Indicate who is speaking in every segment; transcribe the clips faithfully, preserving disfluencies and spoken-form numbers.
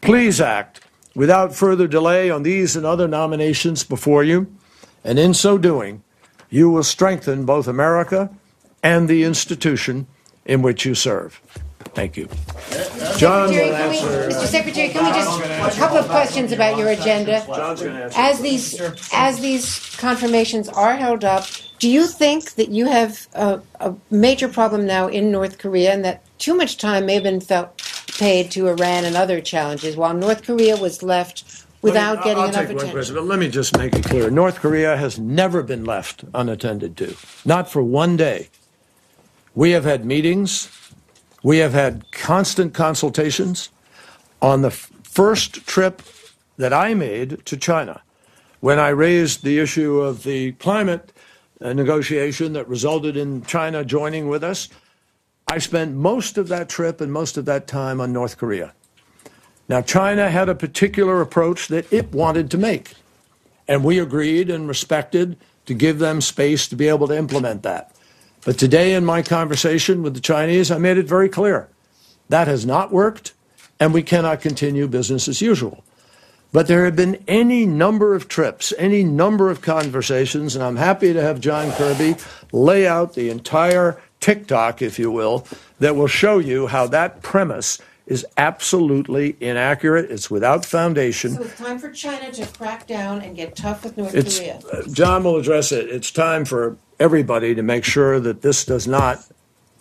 Speaker 1: Please act without further delay on these and other nominations before you, and in so doing, you will strengthen both America and the institution in which you serve. Thank you. John will answer.
Speaker 2: We, Mister Secretary, can we just a couple of questions about your agenda? As these as these confirmations are held up, do you think that you have a, a major problem now in North Korea, and that too much time may have been felt, paid to Iran and other challenges, while North Korea was left without
Speaker 1: me,
Speaker 2: getting
Speaker 1: I'll
Speaker 2: enough
Speaker 1: take
Speaker 2: attention?
Speaker 1: One question, but let me just make it clear: North Korea has never been left unattended to, not for one day. We have had meetings. We have had constant consultations. On the f- first trip that I made to China, when I raised the issue of the climate uh, negotiation that resulted in China joining with us, I spent most of that trip and most of that time on North Korea. Now, China had a particular approach that it wanted to make, and we agreed and respected to give them space to be able to implement that. But today in my conversation with the Chinese, I made it very clear that has not worked, and we cannot continue business as usual. But there have been any number of trips, any number of conversations, and I'm happy to have John Kirby lay out the entire TikTok, if you will, that will show you how that premise is absolutely inaccurate. It's without foundation.
Speaker 2: So it's time for China to crack down and get tough with North
Speaker 1: It's,
Speaker 2: Korea.
Speaker 1: uh, John will address it. It's time for everybody to make sure that this does not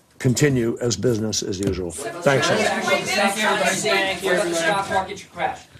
Speaker 1: continue as business as usual. Thanks.
Speaker 3: Thank you, everybody. Thank you. The stock market should crash.